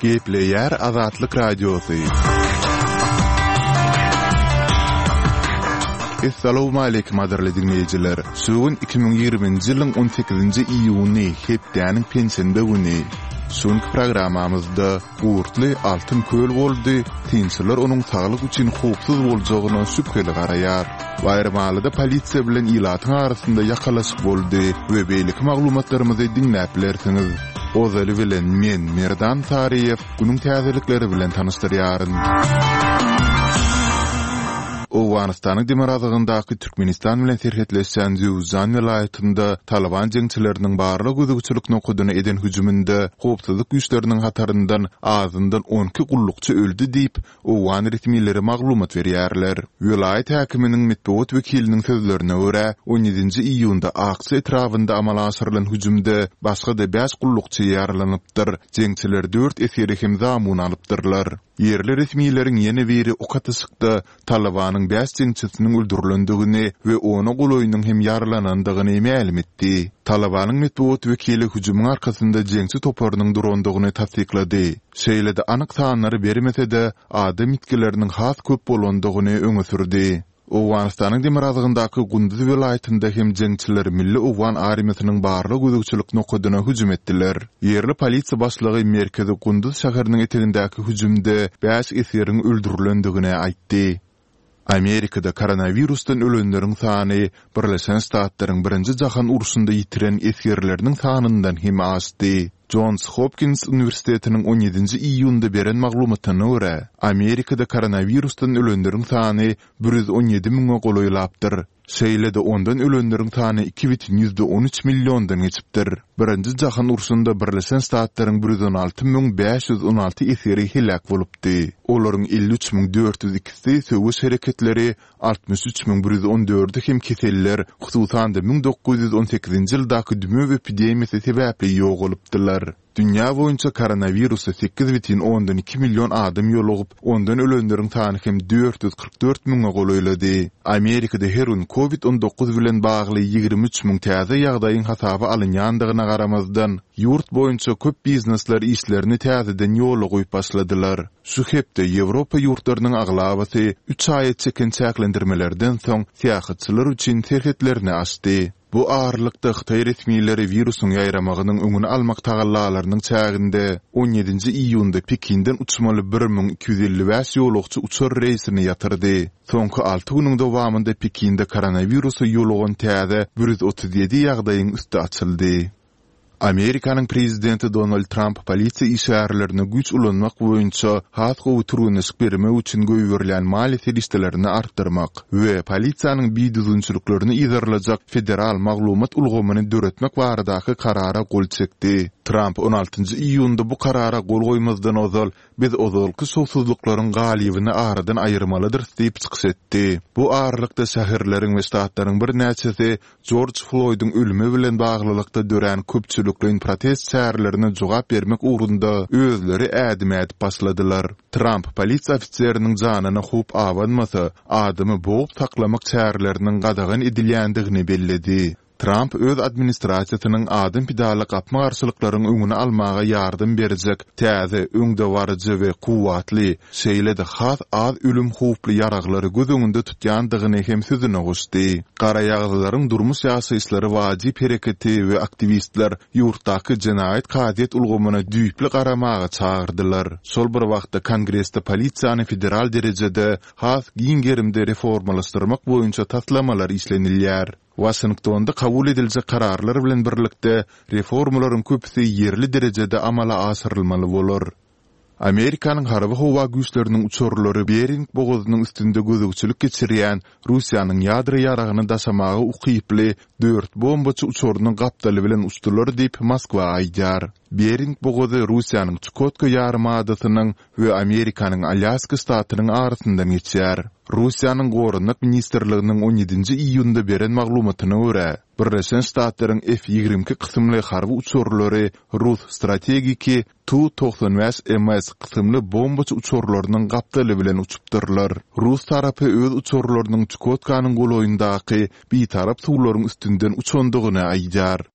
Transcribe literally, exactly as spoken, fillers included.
Gepleyer Azatlyk Radiosu. Assalamu alaykum aderli dinleyijiler. Suwun iki bin ýygrimiňji ýylyň on sekizinji iýuny hepdäniň pensiýa güni. Şonky programamyzda Urtly altyn köl boldy. Tinçler onuň saglyk üçin howpsuz boljagyna şüpheli garaýar. Bayramalyda polisiýa bilen ilatyň arasynda ýakalaşyk boldy we beýlik maglumatlarymyzy dinläp bilersiňiz. Ozaly bilen men Merdan Tariýew günüň täzelikleri bilen tanışdyrýaryn. Owganystanyň Demiragyndaky Türkmenistan bilen serhetleşen Zewzan vilayatynda Taliban jeňçileriniň barlyk gözükçülük nokudyny eden hüjüminde howpsuzlyk güýçleriniň hataryndan azyndan on iki gullukçy öldü diýip Owgan resmiýetleri maglumat berýärler. Vilayat häkiminiň medeniýet wekiliniň sözlerine görä, on ýedinji iýunda Aqsa etrafynda amala aşyrylan hüjümde başga da beş gullukçy ýaralanypdyr. Jeňçiler dört eseri hem zamun alypdyrlar. Yerli resmiýetleriň ýene biri okatyşykda Talibanyň beş jeňçisiniň öldürilendigini we onu gulaýynyň hem ýaralanandygyny ma'lum etdi. Talibanyň medeniýet wekili hüjümyň arkasynda jeňçi toplarynyň durandygyny tasdiklady. Şeýle-de anyk sanlary bermese de adam itkileriniň has köp bolandygyny öňe sürdi. Owganystanyň Demiragyndaky Gündüz vilayatynda hem jeňçiler Milli Owgan armiýasynyň barlyk gözükçülük nokudyna hüjüm etdiler. Yerli polisiýa başlygy merkezi Gündüz şäheriniň etegindäki hüjümde beş eseriň öldürilendigini aýtdy. Amerikada koronavirusdan ölenleriň sany Birleşen Ştatlaryň birinji jahan urusynda ýitiren esirleriniň sanyndan hem aşdy. Johns Hopkins Üniversitetiniň on ýedinji iýunda beren maglumatyna görä, Amerikada koronavirusdan ölenleriň sany bir ýüz on ýedi miňe golaýlapdyr. Şeýle-de ondan ölenleriň sany iki butun ýüzde on üç milliondan geçipdir. Birinji jahan urusynda Birleşen Ştatlaryň bir ýüz on alty miň beş ýüz on alty eseri helak bolupdy. Olaryň elli üç miň dört ýüz ikisi söwüş hereketleri, altmış üç miň bir ýüz on dördi hem keseller, hususan da bin dokuz ýüz on sekizinji ýyldaky dümöw epidemiýasy sebäpli ýok bolupdylar. Dünya boýunça koronavirusy sekiz butun ondan iki million adam ýolugyp, ondan ölenleriň sany hem dört ýüz kırk dört miňe golaýlady. Amerikada her gün covid on dokuz bilen bagly ýygrimi üç miň täze ýagdaýyň hasaby alınýandygyna garamazdan, ýurt boýunça köp biznesler işlerini täzeden ýola goýup başladylar. Şu hepde Ýewropa ýurtlarynyň aglabasy üç aýat çeken çäklendirmelerden soň syýahatçylar üçin serhetlerini açdy. Bu ağırlıkda Xitay resmiýetleri virusun ýaýramagynyň öňüni almak tagallalarynyň çäginde on ýedinji iýunda Pekinden uçmaly bir miň iki ýüz elli beş ýolagçy uçar reýsini ýatyrdy. Soňky alty günüň dowamında Pekinde koronavirusy ýolagan täze bir ýüz otuz ýedi ýagdaýyň üstü açyldy. Amerikanyň prezidenti Donald Trump polisiýa işgärlerini güç ulanmak boýunça has gowuturuny bermek üçin göýberilen maliýet listelerini artdyrmak we polisiýanyň biýdüzünçülüklerini izarlajak federal maglumat ulgamyny döretmek baradaky karara gol çekdi. Trump on altynjy iýunda bu karara gol goýmazdan ozal biz ozalky sowsuzlyklaryň galybyny aradan aýyrmalydyr diýip çykyş etdi. Bu aralykda şäherleriň we ştatlaryň bir näçesi George Floyd'un ölümi bilen baglylykda dören köpçülikliň protest şäherlerine jogap bermek uğrunda özleri ädime edip başladylar. Trump polisiýa ofisieriniň janyna howp awanmasa adamy boğup saklamak şäherleriniň gadagan edilýändigini belledi. Trump öz administrasiýasynyň adam pidala gapma garşylyklaryň öňüni almaga ýardym berjek täze, öňde barjy we kuwatly, şeýle-de has az ölüm howply ýaraglary göz öňünde tutýandygyny hem sözüne goşdy. Gara ýagdaýlaryň durmuş ýaşaýyşlary wajyp hereketi we aktivistler ýurtdaky jenaýat kaziýet ulgamyna düýpli garamaga çagyrdylar. Şol bir wagtda Kongressde polisiýany federal derejede has giňgerimde reformalaşdyrmak boýunça taslamalar işlenilýär. Washingtonda kabul ediljek kararlar bilen birlikde reformalaryň köpüsi yerli derejede amala aşyrylmaly bolar. Amerikanyň harby howa güýçleriniň uçurlary Bering bogazynyň üstünde gözükçülük geçirýän Russiýanyň ýadro ýaragyny daşamagy ukyply dört bombaçy uçurunyň gapdaly bilen uçdular diýip Moskwa aýdýar. Bering bogazy Russiýanyň Chukotka ýarymadasynyň we Amerikanyň Alyaska ştatynyň arasyndan geçýär. Russiýanyň Gorunluk ministrliginiň on ýedinji iýunda beren maglumatyna görä, Birleşen Ştatlaryň F ýigirmi iki kysymly harby uçurlary Rus strategiki Tu doksan beş M S kysymly bombaçy uçurlarynyň gapdaly bilen uçupdyrlar. Rus tarapy öz uçurlarynyň Chukotkanyň goloýundaky bir tarap suwlaryň üstünden uçandygyny aýdýar.